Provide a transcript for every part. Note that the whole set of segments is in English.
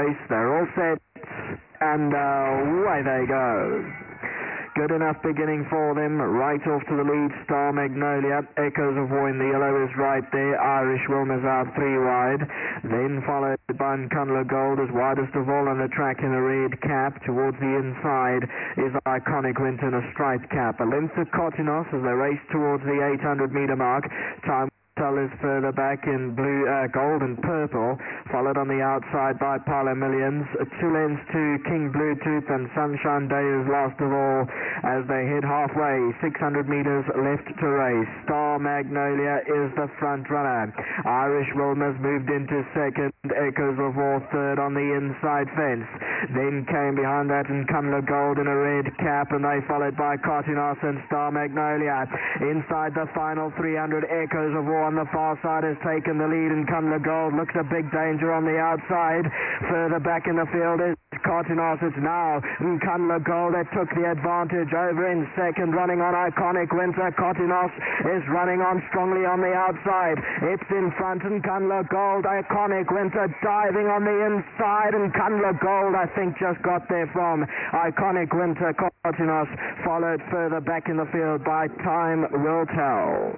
race. They're all set, and away they go. Good enough beginning for them. Right off to the lead, Star Magnolia. Echoes of War in the yellow is right there. Irish Wilma's out 3 wide. Then followed by Nkunla Gold as widest of all on the track in a red cap. Towards the inside is Iconic Winter in a striped cap. A length of Cotinos as they race towards the 800 meter mark. Time is further back in blue, gold and purple, followed on the outside by Parla Millions. 2 lengths to King Bluetooth, and Sunshine Day is last of all as they head halfway. 600 meters left to race. Star Magnolia is the front runner. Irish Wilma's moved into second. Echoes of War third on the inside fence. Then came behind that Nkunla Gold in a red cap, and they followed by Cotinos and Star Magnolia. Inside the final 300, Echoes of War on the far side has taken the lead, and Nkunla Gold looks a big danger on the outside. Further back in the field is Cotinos. It's now Nkunla Gold that took the advantage over in second, running on Iconic Winter. Cotinos is running on strongly on the outside. It's in front, Nkunla Gold. Iconic Winter diving on the inside, and Nkunla Gold I think just got there from Iconic Winter. Cotinos followed further back in the field by Time Will Tell.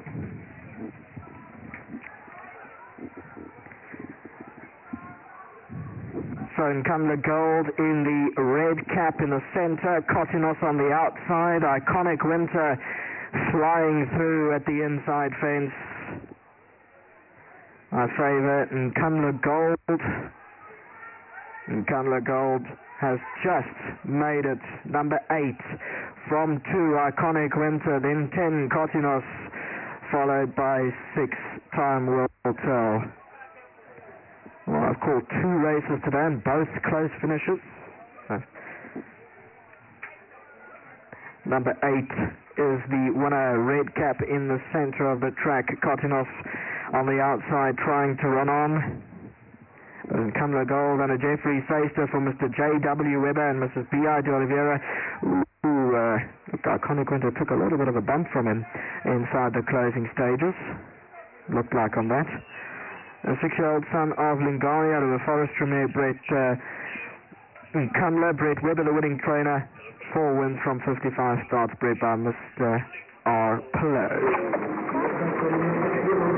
So Nkunla Gold in the red cap in the center, Cotinos on the outside, Iconic Winter flying through at the inside fence. I favour Nkunla Gold. Nkunla Gold has just made it. Number 8 from 2, Iconic Winter, then 10, Cotinos, followed by 6, Time Will Tell. Well, I've called 2 races today and both close finishes. Number 8 is the winner, red cap in the center of the track. Cotinos on the outside trying to run on. Nkunla Gold and a Jeffrey Seister for Mr. J.W. Webber and Mrs. B.I. de Oliveira. Iconic Winter took a little bit of a bump from him inside the closing stages. Looked like on that. A 6-year-old son of Lingari out of the Forestry mare, Brett Nkunla. Brett Webber, the winning trainer. 4 wins from 55 starts, bred by Mr. R. Pillow.